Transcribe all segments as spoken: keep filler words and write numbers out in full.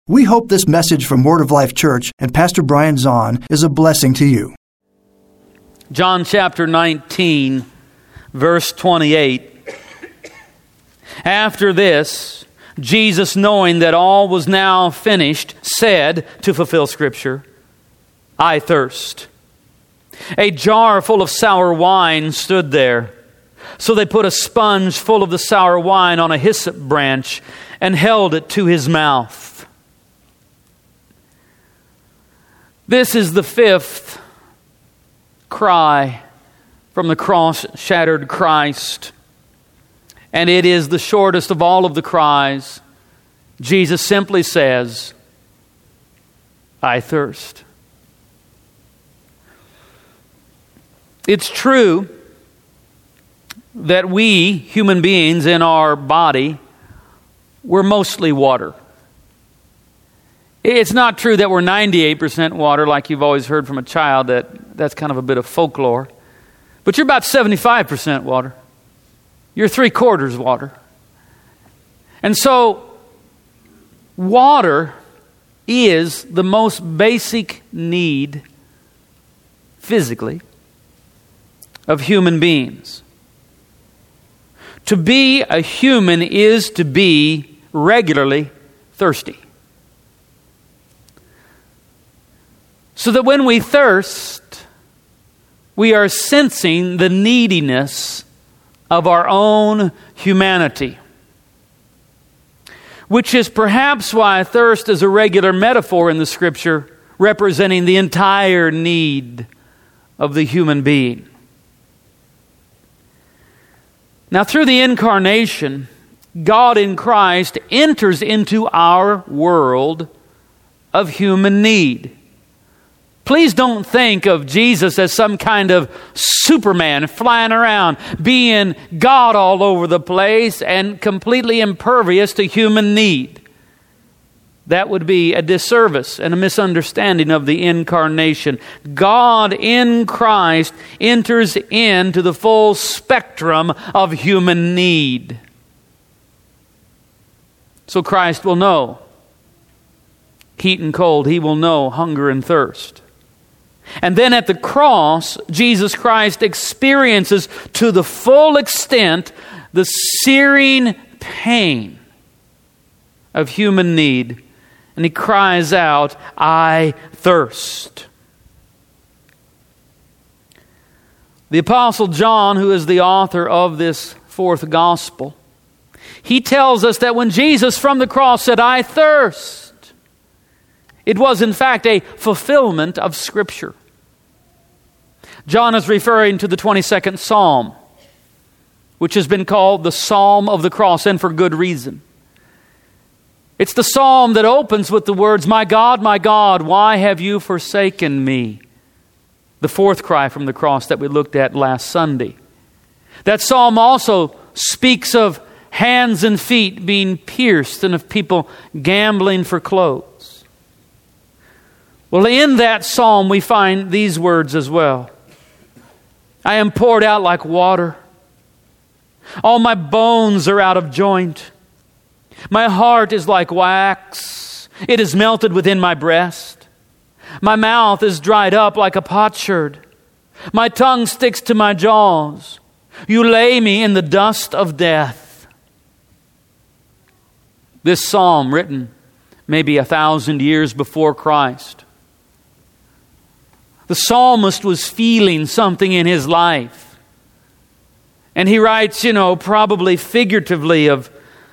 We hope this message from Word of Life Church and Pastor Brian Zahn is a blessing to you. John chapter nineteen, verse twenty-eight. After this, Jesus, knowing that all was now finished, said, to fulfill Scripture, I thirst. A jar full of sour wine stood there. So they put a sponge full of the sour wine on a hyssop branch and held it to his mouth. This is the fifth cry from the cross-shattered Christ. And it is the shortest of all of the cries. Jesus simply says, I thirst. It's true that we, human beings in our body, we're mostly water. It's not true that we're ninety-eight percent water, like you've always heard from a child, that that's kind of a bit of folklore. But you're about seventy-five percent water. You're three quarters water. And so, water is the most basic need, physically, of human beings. To be a human is to be regularly thirsty. So that when we thirst, we are sensing the neediness of our own humanity. Which is perhaps why thirst is a regular metaphor in the Scripture, representing the entire need of the human being. Now, through the incarnation, God in Christ enters into our world of human need. Please don't think of Jesus as some kind of Superman flying around, being God all over the place and completely impervious to human need. That would be a disservice and a misunderstanding of the incarnation. God in Christ enters into the full spectrum of human need. So Christ will know heat and cold. He will know hunger and thirst. And then at the cross, Jesus Christ experiences to the full extent the searing pain of human need. And He cries out, I thirst. The Apostle John, who is the author of this fourth gospel, he tells us that when Jesus from the cross said, I thirst, it was in fact a fulfillment of Scripture. John is referring to the twenty-second Psalm, which has been called the Psalm of the Cross, and for good reason. It's the psalm that opens with the words, My God, my God, why have you forsaken me? The fourth cry from the cross that we looked at last Sunday. That psalm also speaks of hands and feet being pierced and of people gambling for clothes. Well, in that psalm we find these words as well. I am poured out like water. All my bones are out of joint. My heart is like wax. It is melted within my breast. My mouth is dried up like a potsherd. My tongue sticks to my jaws. You lay me in the dust of death. This psalm, written maybe a thousand years before Christ. The psalmist was feeling something in his life. And he writes, you know, probably figuratively of,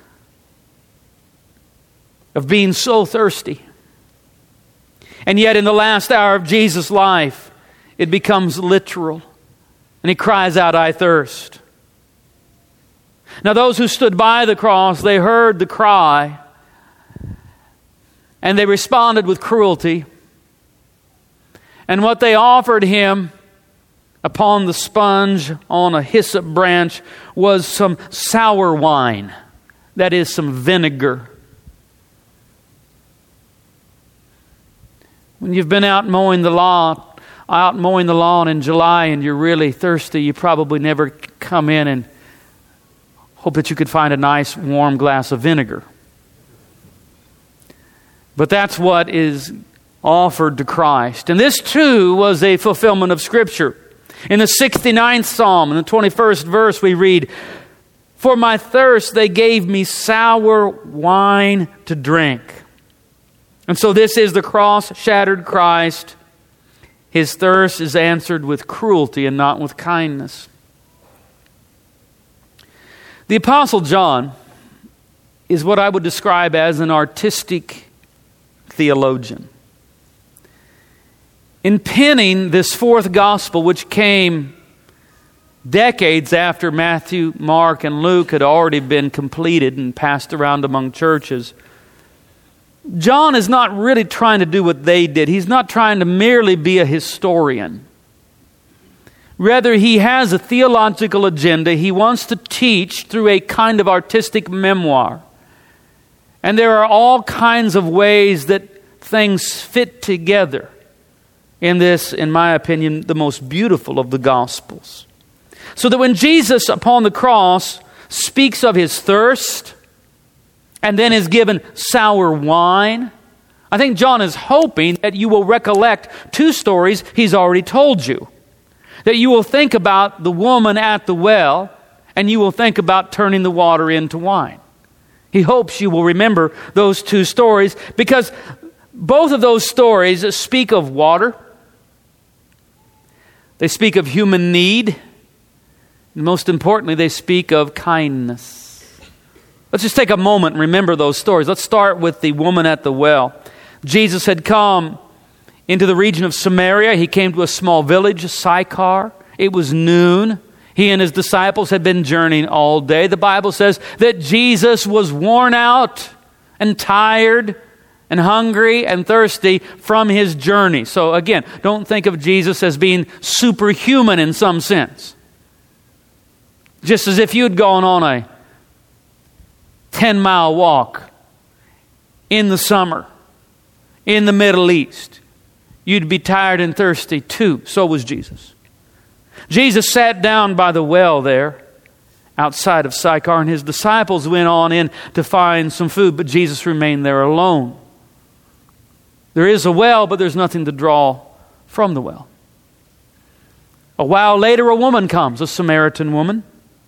of being so thirsty. And yet in the last hour of Jesus' life, it becomes literal. And he cries out, I thirst. Now those who stood by the cross, they heard the cry. And they responded with cruelty. And what they offered him upon the sponge on a hyssop branch was some sour wine. That is, some vinegar. When you've been out mowing the lawn, out mowing the lawn in July and you're really thirsty, you probably never come in and hope that you could find a nice warm glass of vinegar. But that's what is offered to Christ. And this too was a fulfillment of Scripture. In the sixty-ninth Psalm, in the twenty-first verse, we read, "For my thirst they gave me sour wine to drink." And so this is the cross-shattered Christ. His thirst is answered with cruelty and not with kindness. The Apostle John is what I would describe as an artistic theologian. In penning this fourth gospel, which came decades after Matthew, Mark, and Luke had already been completed and passed around among churches, John is not really trying to do what they did. He's not trying to merely be a historian. Rather, he has a theological agenda. He wants to teach through a kind of artistic memoir. And there are all kinds of ways that things fit together in this, in my opinion, the most beautiful of the Gospels. So that when Jesus upon the cross speaks of his thirst and then is given sour wine, I think John is hoping that you will recollect two stories he's already told you. That you will think about the woman at the well and you will think about turning the water into wine. He hopes you will remember those two stories because both of those stories speak of water. They speak of human need. And most importantly, they speak of kindness. Let's just take a moment and remember those stories. Let's start with the woman at the well. Jesus had come into the region of Samaria. He came to a small village, Sychar. It was noon. He and his disciples had been journeying all day. The Bible says that Jesus was worn out and tired and hungry and thirsty from his journey. So again, don't think of Jesus as being superhuman in some sense. Just as if you'd gone on a ten-mile walk in the summer in the Middle East. You'd be tired and thirsty too. So was Jesus. Jesus sat down by the well there outside of Sychar, and his disciples went on in to find some food, but Jesus remained there alone. There is a well, but there's nothing to draw from the well. A while later, a woman comes, a Samaritan woman.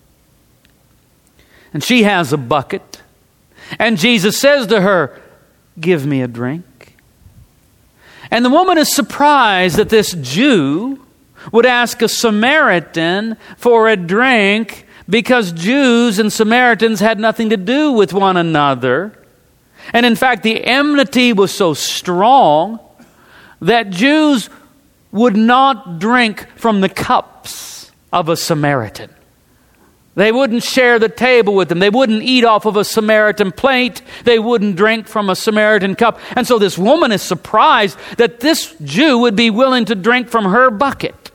And she has a bucket. And Jesus says to her, "Give me a drink." And the woman is surprised that this Jew would ask a Samaritan for a drink because Jews and Samaritans had nothing to do with one another. And in fact, the enmity was so strong that Jews would not drink from the cups of a Samaritan. They wouldn't share the table with them. They wouldn't eat off of a Samaritan plate. They wouldn't drink from a Samaritan cup. And so this woman is surprised that this Jew would be willing to drink from her bucket.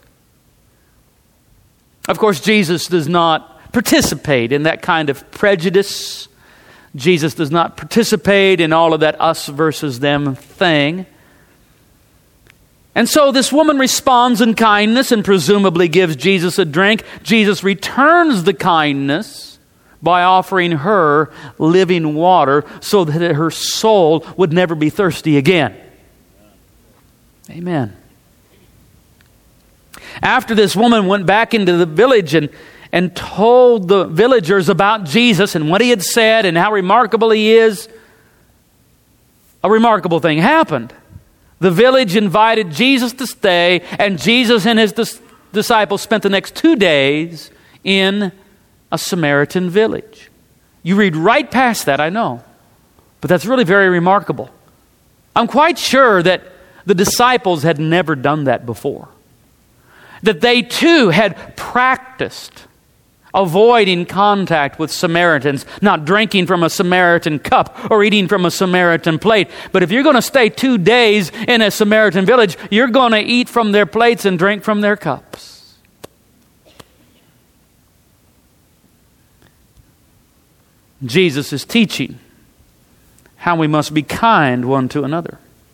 Of course, Jesus does not participate in that kind of prejudice. Jesus does not participate in all of that us versus them thing. And so this woman responds in kindness and presumably gives Jesus a drink. Jesus returns the kindness by offering her living water so that her soul would never be thirsty again. Amen. After this woman went back into the village and, and told the villagers about Jesus and what he had said and how remarkable he is, a remarkable thing happened. The village invited Jesus to stay, and Jesus and his dis- disciples spent the next two days in a Samaritan village. You read right past that, I know. But that's really very remarkable. I'm quite sure that the disciples had never done that before. That they too had practiced avoiding contact with Samaritans, not drinking from a Samaritan cup or eating from a Samaritan plate. But if you're going to stay two days in a Samaritan village, you're going to eat from their plates and drink from their cups. Jesus is teaching how we must be kind one to another.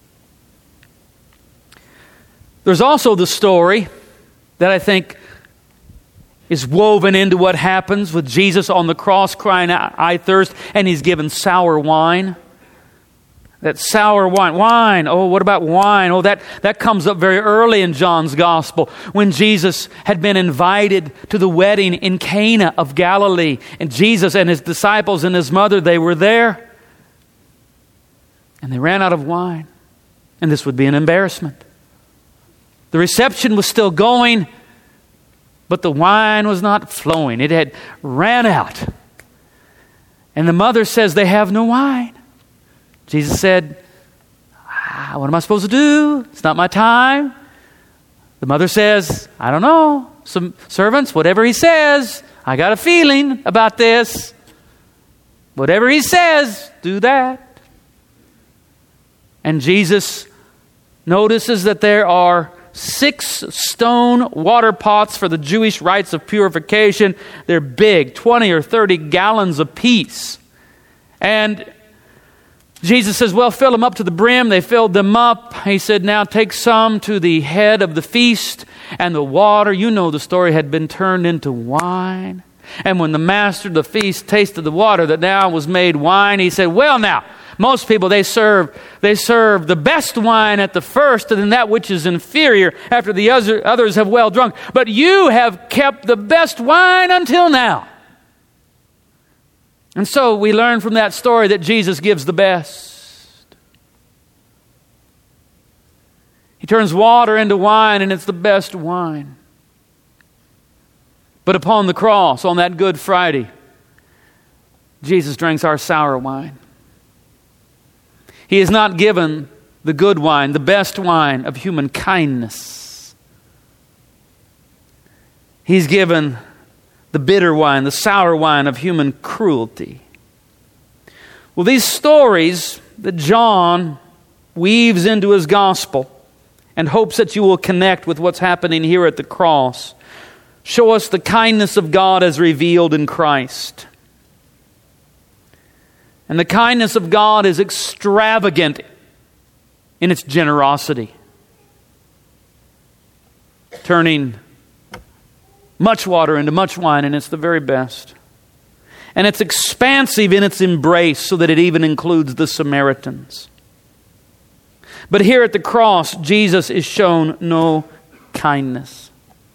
There's also the story that I think is woven into what happens with Jesus on the cross crying out, "I thirst," and he's given sour wine. That sour wine. Wine. Oh, what about wine? Oh, that, that comes up very early in John's Gospel when Jesus had been invited to the wedding in Cana of Galilee. And Jesus and his disciples and his mother, they were there. And they ran out of wine. And this would be an embarrassment. The reception was still going, but the wine was not flowing. It had ran out. And the mother says, they have no wine. Jesus said, ah, what am I supposed to do? It's not my time. The mother says, I don't know. Some servants, whatever he says, I got a feeling about this. Whatever he says, do that. And Jesus notices that there are six stone water pots for the Jewish rites of purification. They're big, twenty or thirty gallons apiece. And Jesus says, well, fill them up to the brim. They filled them up. He said, now take some to the head of the feast. And the water, you know the story, had been turned into wine. And when the master of the feast tasted the water that now was made wine, he said, well, now, most people, they serve they serve the best wine at the first, and then that which is inferior after the other, others have well drunk. But you have kept the best wine until now. And so we learn from that story that Jesus gives the best. He turns water into wine, and it's the best wine. But upon the cross, on that Good Friday, Jesus drinks our sour wine. He is not given the good wine, the best wine of human kindness. He's given the bitter wine, the sour wine of human cruelty. Well, these stories that John weaves into his gospel and hopes that you will connect with what's happening here at the cross show us the kindness of God as revealed in Christ. And the kindness of God is extravagant in its generosity, turning much water into much wine, and it's the very best. And it's expansive in its embrace so that it even includes the Samaritans. But here at the cross, Jesus is shown no kindness.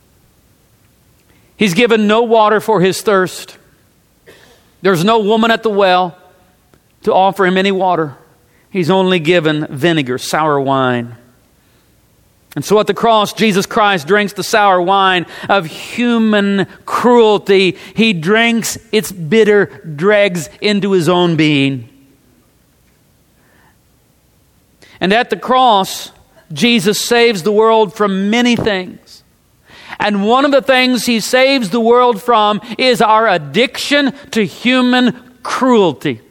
He's given no water for his thirst. There's no woman at the well to offer him any water. He's only given vinegar, sour wine. And so at the cross, Jesus Christ drinks the sour wine of human cruelty. He drinks its bitter dregs into his own being. And at the cross, Jesus saves the world from many things. And one of the things he saves the world from is our addiction to human cruelty.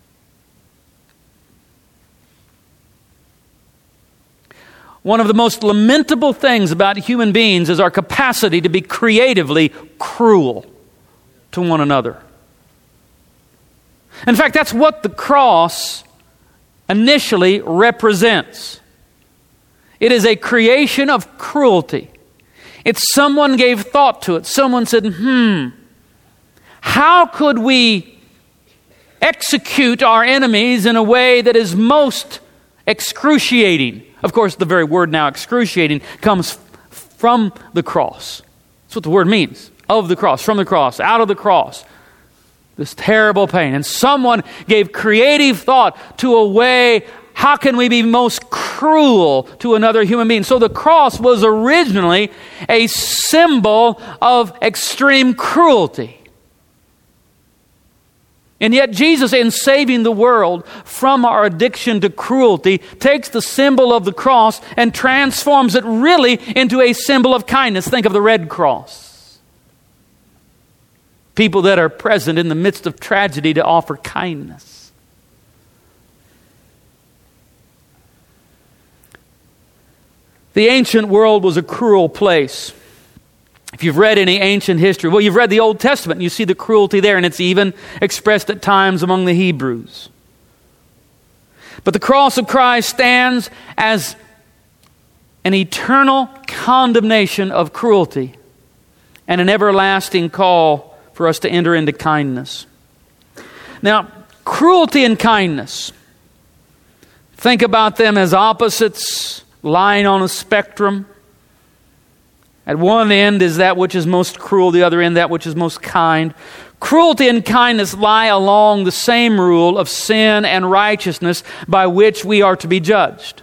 One of the most lamentable things about human beings is our capacity to be creatively cruel to one another. In fact, that's what the cross initially represents. It is a creation of cruelty. It's someone gave thought to it. Someone said, hmm, how could we execute our enemies in a way that is most excruciating? Of course, the very word now, excruciating, comes from the cross. That's what the word means. Of the cross, from the cross, out of the cross. This terrible pain. And someone gave creative thought to a way, how can we be most cruel to another human being? So the cross was originally a symbol of extreme cruelty. And yet Jesus, in saving the world from our addiction to cruelty, takes the symbol of the cross and transforms it really into a symbol of kindness. Think of the Red Cross. People that are present in the midst of tragedy to offer kindness. The ancient world was a cruel place. If you've read any ancient history, well, you've read the Old Testament, and you see the cruelty there, and it's even expressed at times among the Hebrews. But the cross of Christ stands as an eternal condemnation of cruelty and an everlasting call for us to enter into kindness. Now, cruelty and kindness, Think about them as opposites lying on a spectrum. At one end is that which is most cruel, the other end that which is most kind. Cruelty and kindness lie along the same rule of sin and righteousness by which we are to be judged.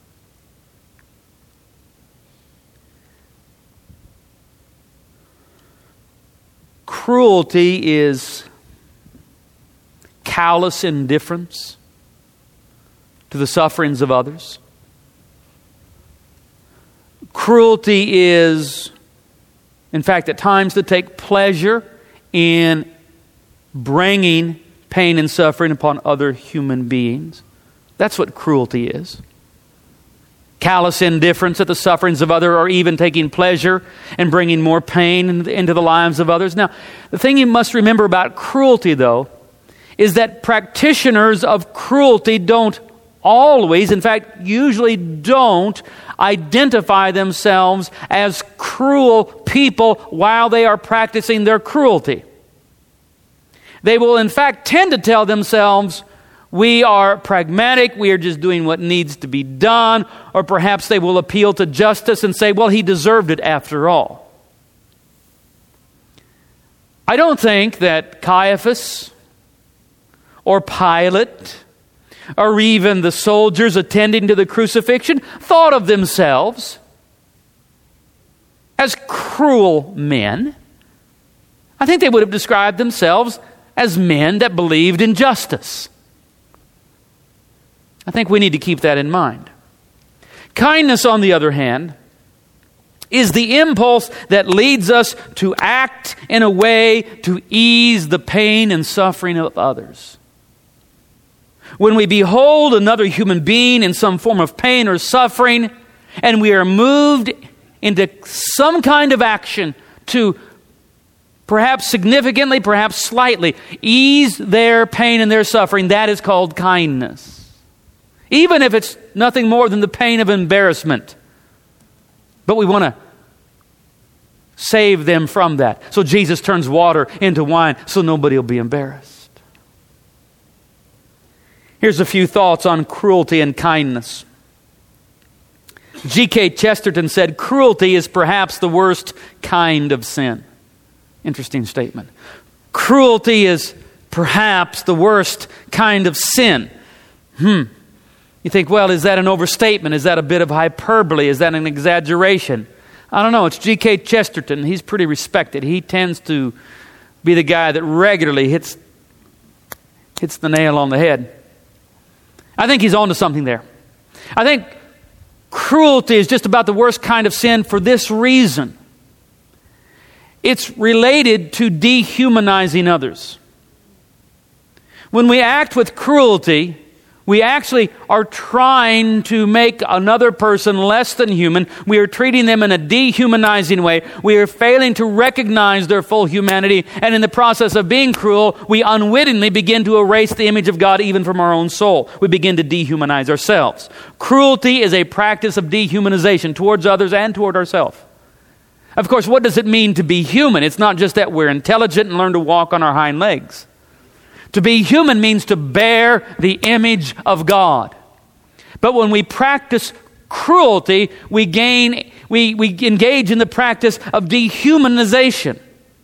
Cruelty is callous indifference to the sufferings of others. Cruelty is, in fact, at times to take pleasure in bringing pain and suffering upon other human beings. That's what cruelty is. Callous indifference at the sufferings of others, or even taking pleasure in bringing more pain into the lives of others. Now, the thing you must remember about cruelty, though, is that practitioners of cruelty don't always, in fact, usually don't identify themselves as cruel people while they are practicing their cruelty. They will, in fact, tend to tell themselves, we are pragmatic, we are just doing what needs to be done, or perhaps they will appeal to justice and say, well, he deserved it after all. I don't think that Caiaphas or Pilate or even the soldiers attending to the crucifixion thought of themselves as cruel men. I think they would have described themselves as men that believed in justice. I think we need to keep that in mind. Kindness, on the other hand, is the impulse that leads us to act in a way to ease the pain and suffering of others. When we behold another human being in some form of pain or suffering, and we are moved into some kind of action to perhaps significantly, perhaps slightly, ease their pain and their suffering, that is called kindness. Even if it's nothing more than the pain of embarrassment. But we want to save them from that. So Jesus turns water into wine so nobody will be embarrassed. Here's a few thoughts on cruelty and kindness. G K Chesterton said, cruelty is perhaps the worst kind of sin. Interesting statement. Cruelty is perhaps the worst kind of sin. Hmm. You think, well, is that an overstatement? Is that a bit of hyperbole? Is that an exaggeration? I don't know. It's G K Chesterton. He's pretty respected. He tends to be the guy that regularly hits, hits the nail on the head. I think he's on to something there. I think cruelty is just about the worst kind of sin for this reason. It's related to dehumanizing others. When we act with cruelty, we actually are trying to make another person less than human. We are treating them in a dehumanizing way. We are failing to recognize their full humanity. And in the process of being cruel, we unwittingly begin to erase the image of God even from our own soul. We begin to dehumanize ourselves. Cruelty is a practice of dehumanization towards others and toward ourselves. Of course, what does it mean to be human? It's not just that we're intelligent and learn to walk on our hind legs. To be human means to bear the image of God. But when we practice cruelty, we gain, we, we engage in the practice of dehumanization.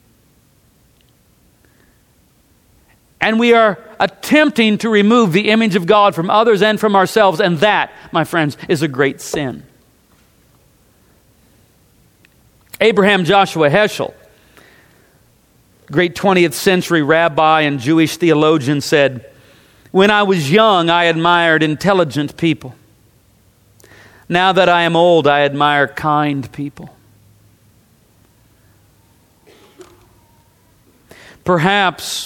And we are attempting to remove the image of God from others and from ourselves. And that, my friends, is a great sin. Abraham Joshua Heschel, great twentieth century rabbi and Jewish theologian, said, "When I was young, I admired intelligent people. Now that I am old, I admire kind people." Perhaps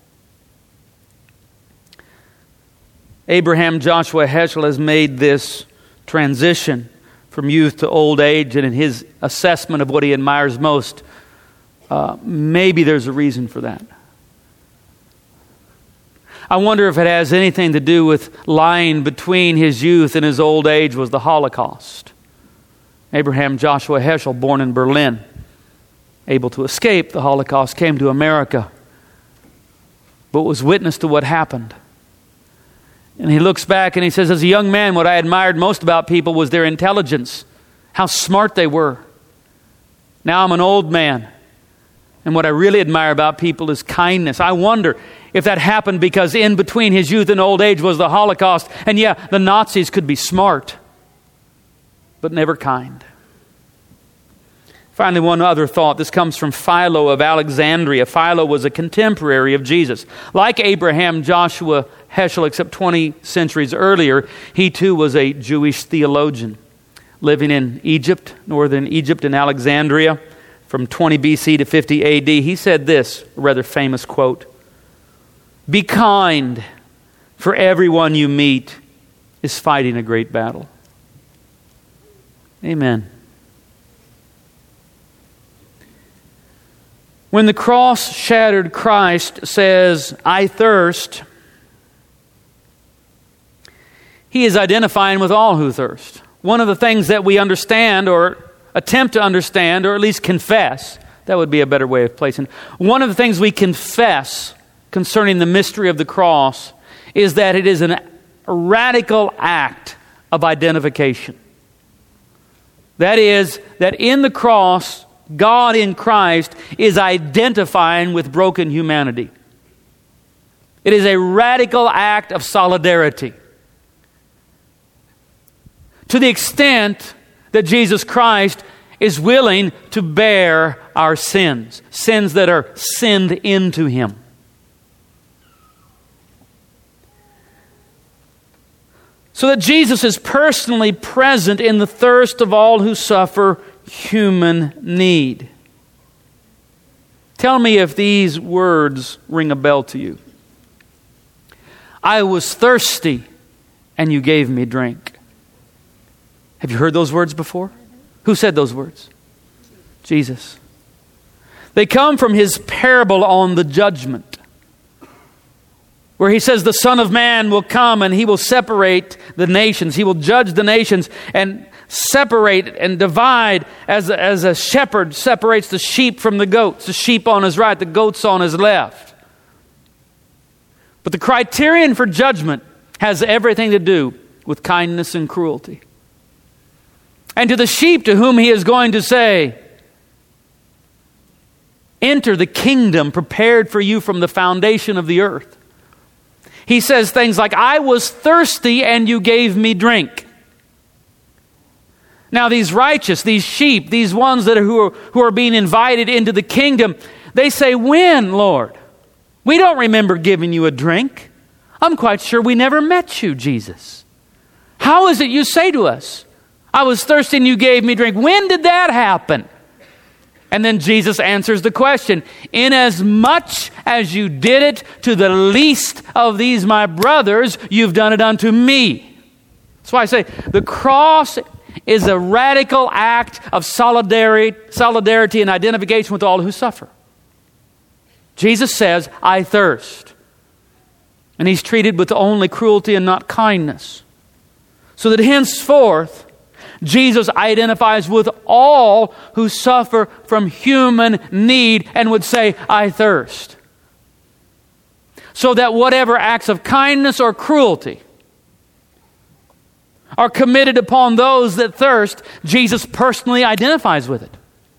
Abraham Joshua Heschel has made this transition from youth to old age, and in his assessment of what he admires most, Uh, maybe there's a reason for that. I wonder if it has anything to do with lying between his youth and his old age was the Holocaust. Abraham Joshua Heschel, born in Berlin, able to escape the Holocaust, came to America, but was witness to what happened. And he looks back and he says, as a young man, what I admired most about people was their intelligence, how smart they were. Now I'm an old man, and what I really admire about people is kindness. I wonder if that happened because in between his youth and old age was the Holocaust. And yeah, the Nazis could be smart, but never kind. Finally, one other thought. This comes from Philo of Alexandria. Philo was a contemporary of Jesus. Like Abraham Joshua Heschel, except twenty centuries earlier, he too was a Jewish theologian living in Egypt, northern Egypt in Alexandria, from twenty B C to fifty A D. He said this, a rather famous quote, "Be kind, for everyone you meet is fighting a great battle." Amen. When the cross-shattered Christ says, "I thirst," he is identifying with all who thirst. One of the things that we understand or attempt to understand, or at least confess, that would be a better way of placing it. One of the things we confess concerning the mystery of the cross is that it is an, a radical act of identification. That is, that in the cross, God in Christ is identifying with broken humanity. It is a radical act of solidarity. To the extent that Jesus Christ is willing to bear our sins, sins that are sinned into Him. So that Jesus is personally present in the thirst of all who suffer human need. Tell me if these words ring a bell to you. I was thirsty, and you gave me drink. Have you heard those words before? Who said those words? Jesus. They come from His parable on the judgment, where He says the Son of Man will come and He will separate the nations. He will judge the nations and separate and divide as a, as a shepherd separates the sheep from the goats. The sheep on his right, the goats on his left. But the criterion for judgment has everything to do with kindness and cruelty. And to the sheep to whom He is going to say, enter the kingdom prepared for you from the foundation of the earth, He says things like, I was thirsty and you gave me drink. Now these righteous, these sheep, these ones that are who are who are being invited into the kingdom, they say, when, Lord? We don't remember giving you a drink. I'm quite sure we never met you, Jesus. How is it you say to us, I was thirsty and you gave me drink? When did that happen? And then Jesus answers the question, inasmuch as you did it to the least of these my brothers, you've done it unto me. That's why I say the cross is a radical act of solidarity, solidarity and identification with all who suffer. Jesus says, I thirst. And He's treated with only cruelty and not kindness. So that henceforth, Jesus identifies with all who suffer from human need and would say, I thirst. So that whatever acts of kindness or cruelty are committed upon those that thirst, Jesus personally identifies with it.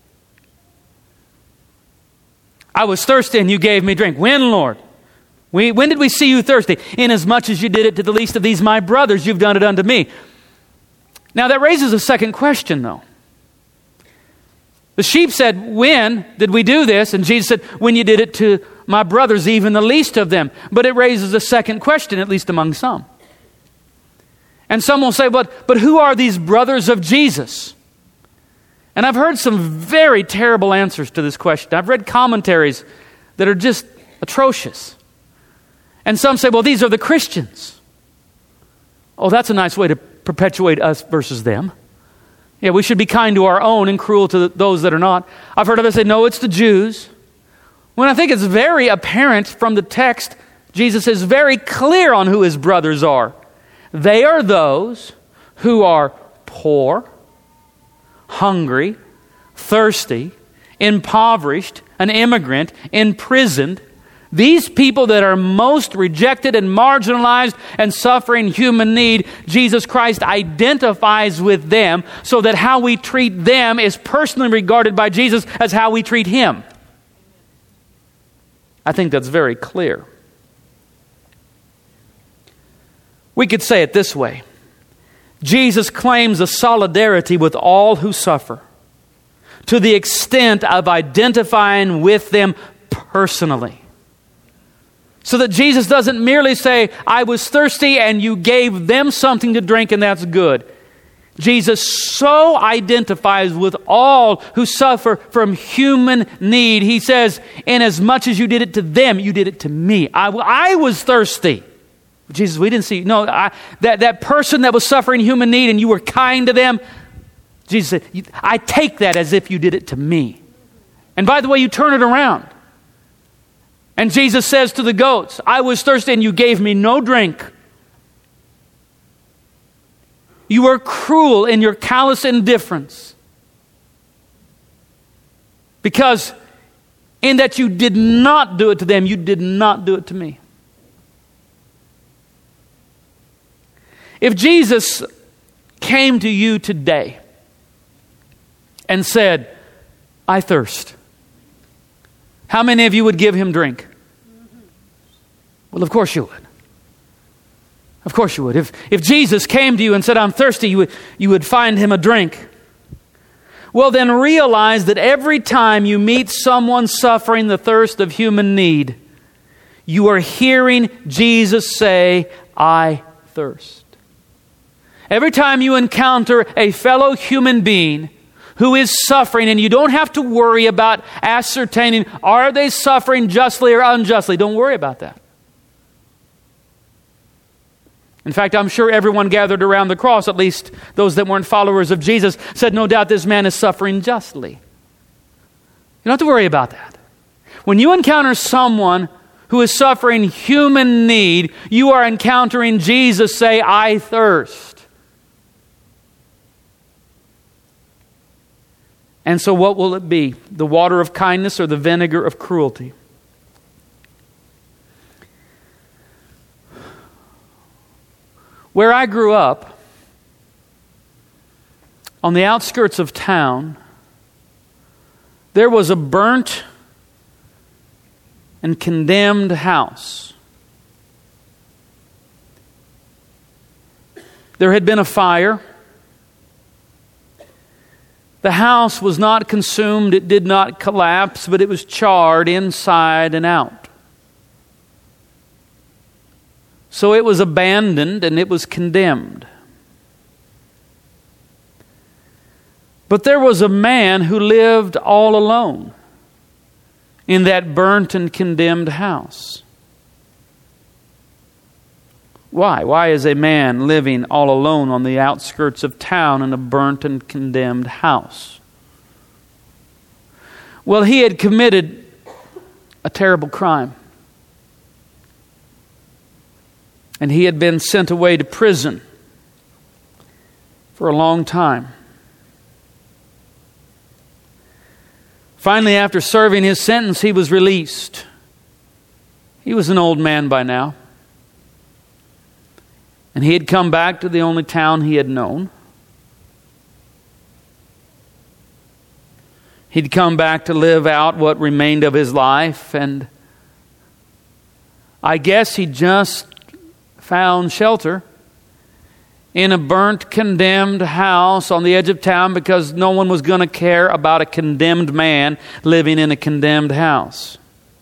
I was thirsty and you gave me drink. When, Lord? We, when did we see you thirsty? Inasmuch as you did it to the least of these my brothers, you've done it unto me. Now that raises a second question though. The sheep said, when did we do this? And Jesus said, when you did it to my brothers, even the least of them. But it raises a second question, at least among some. And some will say, but, but who are these brothers of Jesus? And I've heard some very terrible answers to this question. I've read commentaries that are just atrocious. And some say, well, these are the Christians. Oh, that's a nice way to perpetuate us versus them. Yeah, we should be kind to our own and cruel to those that are not. I've heard others say, no, it's the Jews. When I think it's very apparent from the text, Jesus is very clear on who His brothers are. They are those who are poor, hungry, thirsty, impoverished, an immigrant, imprisoned, These people that are most rejected and marginalized and suffering human need, Jesus Christ identifies with them so that how we treat them is personally regarded by Jesus as how we treat Him. I think that's very clear. We could say it this way. Jesus claims a solidarity with all who suffer to the extent of identifying with them personally. So that Jesus doesn't merely say, I was thirsty and you gave them something to drink and that's good. Jesus so identifies with all who suffer from human need. He says, inasmuch as you did it to them, you did it to me. I, I was thirsty. Jesus, we didn't see, no, I, that, that person that was suffering human need and you were kind to them, Jesus said, I take that as if you did it to me. And by the way, you turn it around. And Jesus says to the goats, I was thirsty and you gave me no drink. You were cruel in your callous indifference. Because in that you did not do it to them, you did not do it to me. If Jesus came to you today and said, I thirst, how many of you would give Him drink? Well, of course you would. Of course you would. If, if Jesus came to you and said, I'm thirsty, you would, you would find Him a drink. Well, then realize that every time you meet someone suffering the thirst of human need, you are hearing Jesus say, I thirst. Every time you encounter a fellow human being who is suffering, and you don't have to worry about ascertaining, are they suffering justly or unjustly? Don't worry about that. In fact, I'm sure everyone gathered around the cross, at least those that weren't followers of Jesus, said, no doubt this man is suffering justly. You don't have to worry about that. When you encounter someone who is suffering human need, you are encountering Jesus say, I thirst. And so what will it be? The water of kindness or the vinegar of cruelty? Where I grew up, on the outskirts of town, there was a burnt and condemned house. There had been a fire. The house was not consumed, it did not collapse, but it was charred inside and out. So it was abandoned and it was condemned. But there was a man who lived all alone in that burnt and condemned house. Why? Why is a man living all alone on the outskirts of town in a burnt and condemned house? Well, he had committed a terrible crime. And he had been sent away to prison for a long time. Finally, after serving his sentence, he was released. He was an old man by now. And he had come back to the only town he had known. He'd come back to live out what remained of his life, and I guess he just found shelter in a burnt, condemned house on the edge of town because no one was going to care about a condemned man living in a condemned house.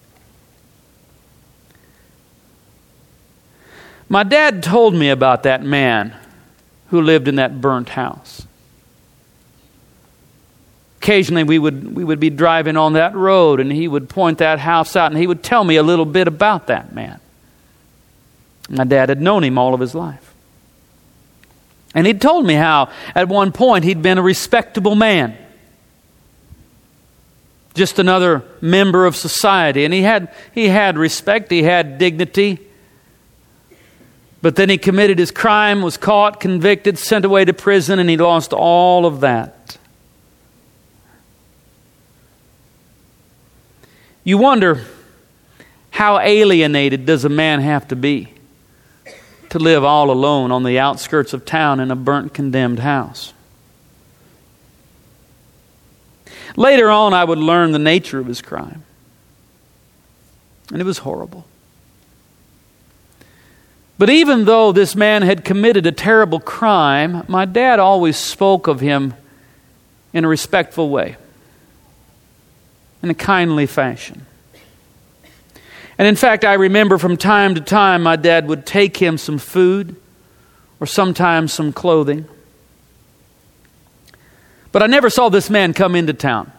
My dad told me about that man who lived in that burnt house. Occasionally we would we would be driving on that road and he would point that house out and he would tell me a little bit about that man. My dad had known him all of his life. And he'd told me how at one point he'd been a respectable man. Just another member of society. And he had he had respect, he had dignity. But then he committed his crime, was caught, convicted, sent away to prison, and he lost all of that. You wonder How alienated does a man have to be to live all alone on the outskirts of town in a burnt, condemned house? Later on, I would learn the nature of his crime. And it was horrible. But even though this man had committed a terrible crime, my dad always spoke of him in a respectful way, in a kindly fashion. And in fact, I remember from time to time my dad would take him some food or sometimes some clothing. But I never saw this man come into town.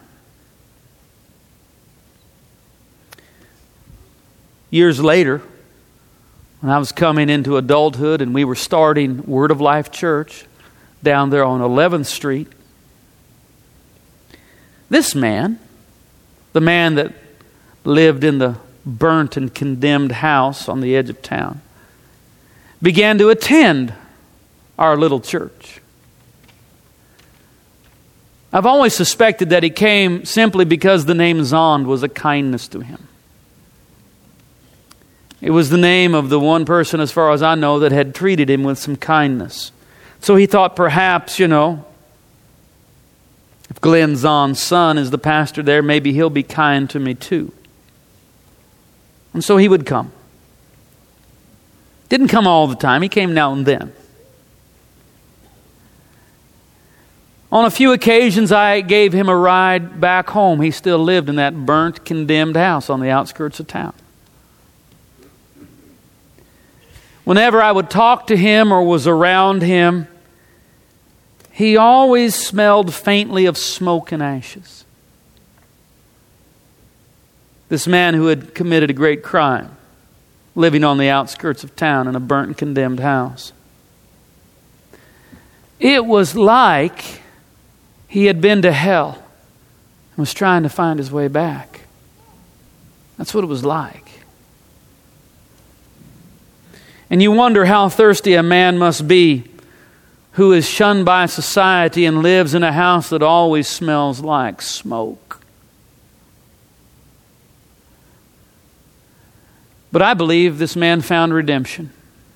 Years later, when I was coming into adulthood and we were starting Word of Life Church down there on eleventh Street, this man, the man that lived in the burnt and condemned house on the edge of town, began to attend our little church. I've always suspected that he came simply because the name Zond was a kindness to him. It was the name of the one person, as far as I know, that had treated him with some kindness. So he thought perhaps, you know, if Glenn Zond's son is the pastor there, maybe he'll be kind to me too. And so he would come. Didn't come all the time. He came now and then. On a few occasions, I gave him a ride back home. He still lived in that burnt, condemned house on the outskirts of town. Whenever I would talk to him or was around him, he always smelled faintly of smoke and ashes. This man who had committed a great crime, living on the outskirts of town in a burnt and condemned house. It was like he had been to hell and was trying to find his way back. That's what it was like. And you wonder how thirsty a man must be who is shunned by society and lives in a house that always smells like smoke. But I believe this man found redemption.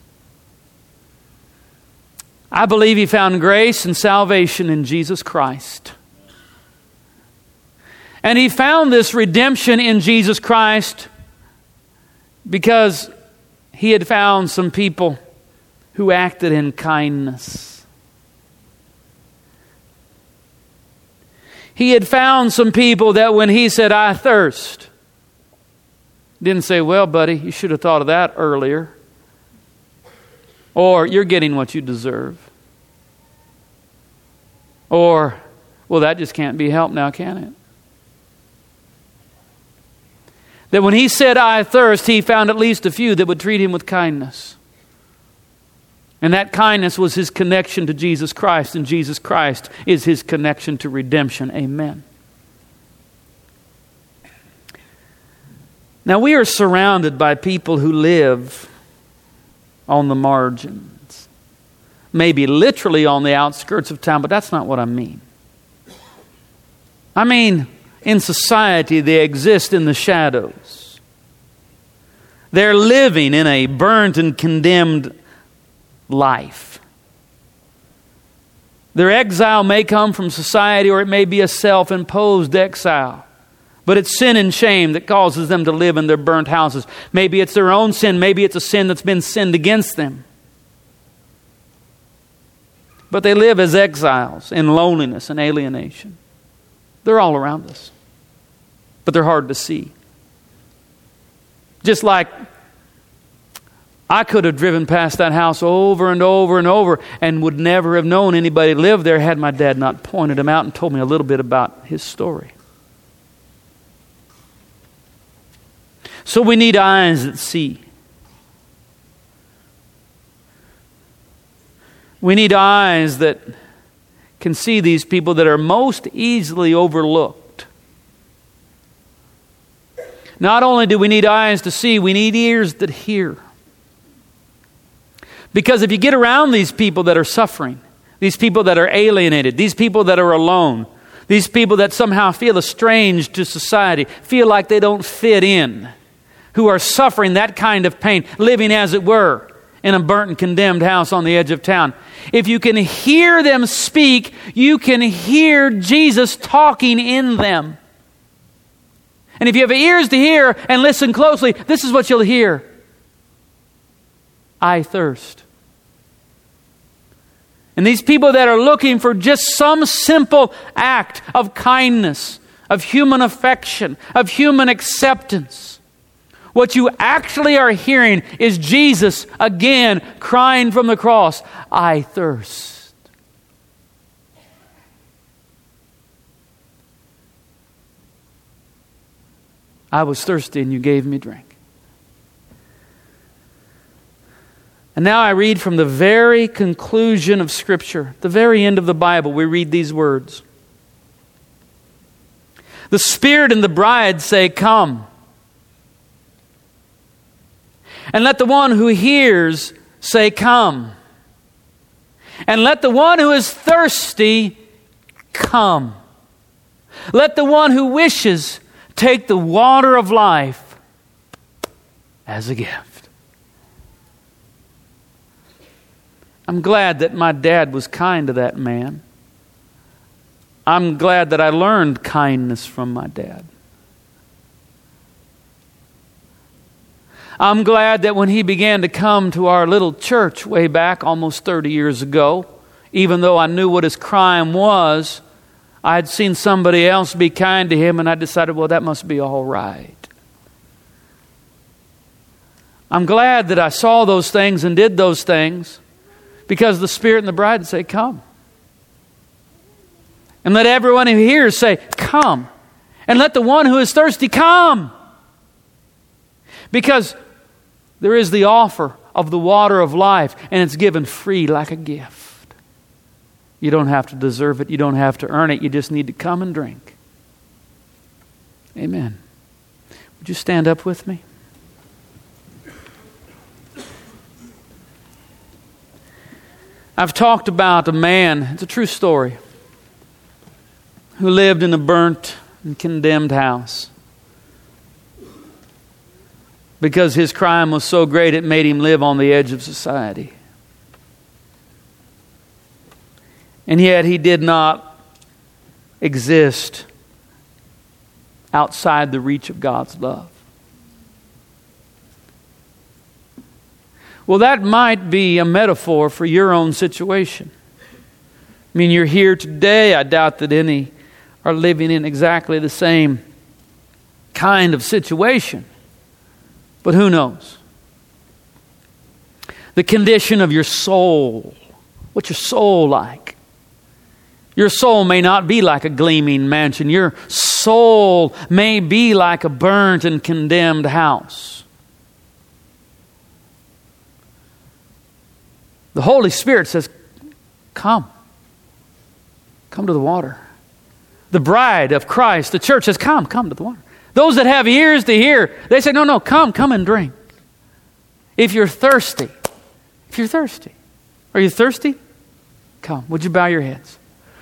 I believe he found grace and salvation in Jesus Christ. And he found this redemption in Jesus Christ because he had found some people who acted in kindness. He had found some people that when he said, "I thirst," didn't say, "Well, buddy, you should have thought of that earlier." Or, "You're getting what you deserve." Or, "Well, that just can't be helped now, can it?" That when he said, "I thirst," he found at least a few that would treat him with kindness. And that kindness was his connection to Jesus Christ, and Jesus Christ is his connection to redemption. Amen. Now, we are surrounded by people who live on the margins. Maybe literally on the outskirts of town, but that's not what I mean. I mean, in society, they exist in the shadows. They're living in a burnt and condemned life. Their exile may come from society, or it may be a self-imposed exile. But it's sin and shame that causes them to live in their burnt houses. Maybe it's their own sin. Maybe it's a sin that's been sinned against them. But they live as exiles in loneliness and alienation. They're all around us. But they're hard to see. Just like I could have driven past that house over and over and over and would never have known anybody lived there had my dad not pointed him out and told me a little bit about his story. So we need eyes that see. We need eyes that can see these people that are most easily overlooked. Not only do we need eyes to see, we need ears that hear. Because if you get around these people that are suffering, these people that are alienated, these people that are alone, these people that somehow feel estranged to society, feel like they don't fit in, who are suffering that kind of pain, living as it were in a burnt and condemned house on the edge of town. If you can hear them speak, you can hear Jesus talking in them. And if you have ears to hear and listen closely, this is what you'll hear. I thirst. And these people that are looking for just some simple act of kindness, of human affection, of human acceptance, what you actually are hearing is Jesus again crying from the cross, I thirst. I was thirsty and you gave me drink. And now I read from the very conclusion of Scripture, the very end of the Bible, we read these words. The Spirit and the bride say, come. And let the one who hears say, come. And let the one who is thirsty come. Let the one who wishes take the water of life as a gift. I'm glad that my dad was kind to that man. I'm glad that I learned kindness from my dad. I'm glad that when he began to come to our little church way back almost thirty years ago, even though I knew what his crime was, I had seen somebody else be kind to him and I decided, well, that must be all right. I'm glad that I saw those things and did those things because the Spirit and the bride say, come. And let everyone who hears say, come. And let the one who is thirsty come. Because there is the offer of the water of life, and it's given free like a gift. You don't have to deserve it. You don't have to earn it. You just need to come and drink. Amen. Would you stand up with me? I've talked about a man, it's a true story, who lived in a burnt and condemned house. Because his crime was so great, it made him live on the edge of society. And yet he did not exist outside the reach of God's love. Well, that might be a metaphor for your own situation. I mean, you're here today. I doubt that any are living in exactly the same kind of situation. But who knows? The condition of your soul. What's your soul like? Your soul may not be like a gleaming mansion. Your soul may be like a burnt and condemned house. The Holy Spirit says, come. Come to the water. The bride of Christ, the church says, come, come to the water. Those that have ears to hear, they say, no, no, come, come and drink. If you're thirsty, if you're thirsty, are you thirsty? Come. Would you bow your heads?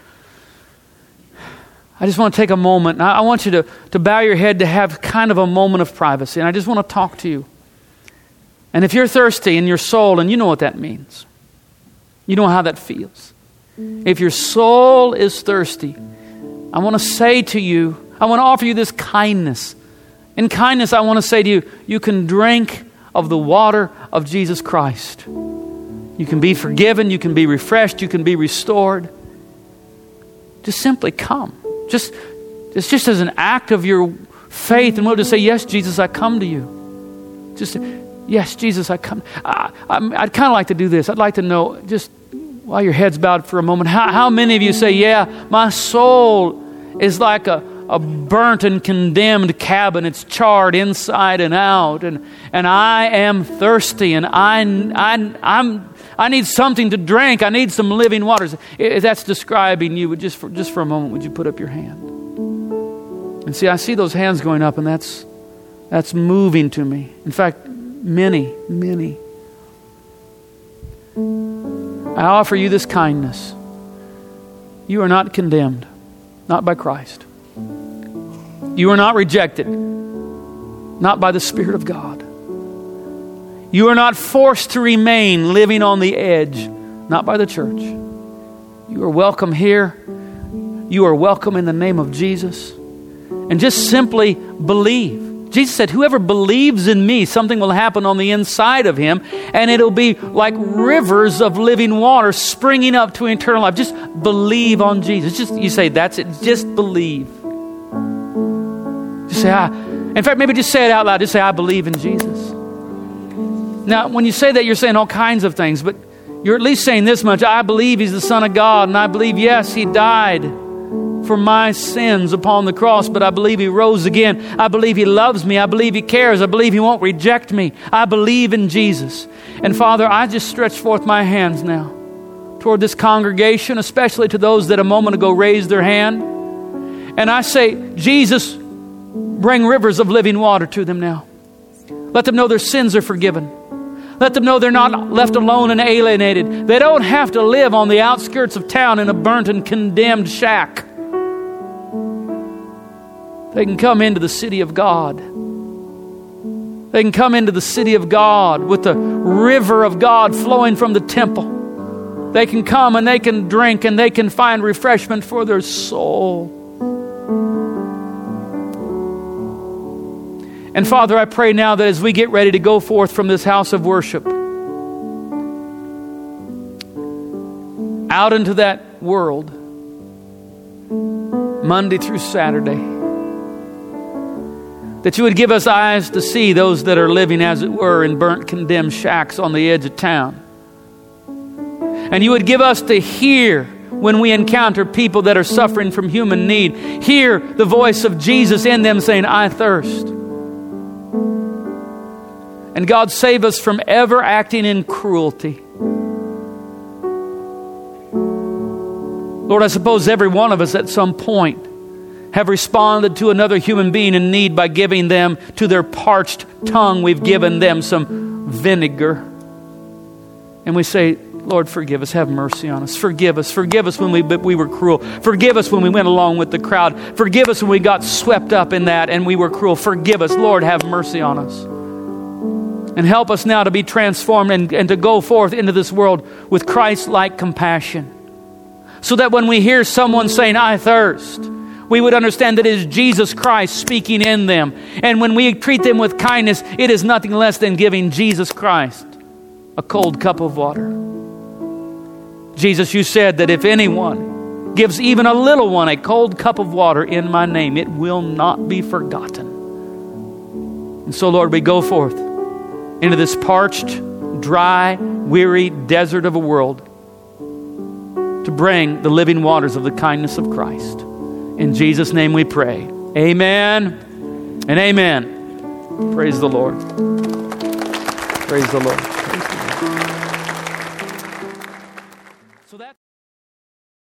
I just want to take a moment. I want you to, to bow your head to have kind of a moment of privacy. And I just want to talk to you. And if you're thirsty in your soul, and you know what that means. You know how that feels. If your soul is thirsty, I want to say to you, I want to offer you this kindness. In kindness, I want to say to you, you can drink of the water of Jesus Christ. You can be forgiven, you can be refreshed, you can be restored. Just simply come. Just, it's just as an act of your faith and will to say, yes, Jesus, I come to you. Just, yes, Jesus, I come. I, I'm, I'd kind of like to do this. I'd like to know, just while your head's bowed for a moment, how, how many of you say, yeah, my soul is like a, a burnt and condemned cabin. It's charred inside and out. And, and I am thirsty and I, I, I'm, I need something to drink. I need some living waters. If that's describing you, just for, just for a moment, would you put up your hand? And see, I see those hands going up and that's, that's moving to me. In fact, many, many. I offer you this kindness. You are not condemned, not by Christ. You are not rejected. not by the Spirit of God. You are not forced to remain living on the edge, not by the church. You are welcome here. You are welcome in the name of Jesus. And just simply believe. Jesus said, whoever believes in me, something will happen on the inside of him, and it'll be like rivers of living water springing up to eternal life. Just believe on Jesus. Just you say, that's it. Just believe. Just say, I. In fact, maybe just say it out loud. Just say, I believe in Jesus. Now, when you say that, you're saying all kinds of things, but you're at least saying this much. I believe he's the Son of God, and I believe, yes, he died for my sins upon the cross, but I believe he rose again. I believe he loves me. I believe he cares. I believe he won't reject me. I believe in Jesus. And Father, I just stretch forth my hands now toward this congregation, especially to those that a moment ago raised their hand. And I say, Jesus, bring rivers of living water to them now. Let them know their sins are forgiven. Let them know they're not left alone and alienated. They don't have to live on the outskirts of town in a burnt and condemned shack. They can come into the city of God. They can come into the city of God with the river of God flowing from the temple. They can come and they can drink and they can find refreshment for their soul. And Father, I pray now that as we get ready to go forth from this house of worship out into that world, Monday through Saturday, that you would give us eyes to see those that are living, as it were, in burnt, condemned shacks on the edge of town. And you would give us to hear when we encounter people that are suffering from human need. Hear the voice of Jesus in them saying, I thirst. And God, save us from ever acting in cruelty. Lord, I suppose every one of us at some point have responded to another human being in need by giving them, to their parched tongue, we've given them some vinegar. And we say, Lord, forgive us, have mercy on us. Forgive us. Forgive us when we, we were cruel. Forgive us when we went along with the crowd. Forgive us when we got swept up in that and we were cruel. Forgive us. Lord, have mercy on us. And help us now to be transformed and, and to go forth into this world with Christ-like compassion. So that when we hear someone saying, I thirst, we would understand that it is Jesus Christ speaking in them. And when we treat them with kindness, it is nothing less than giving Jesus Christ a cold cup of water. Jesus, you said that if anyone gives even a little one a cold cup of water in my name, it will not be forgotten. And so, Lord, we go forth into this parched, dry, weary desert of a world to bring the living waters of the kindness of Christ. In Jesus' name we pray. Amen and amen. Praise the Lord. Praise the Lord. Praise the Lord.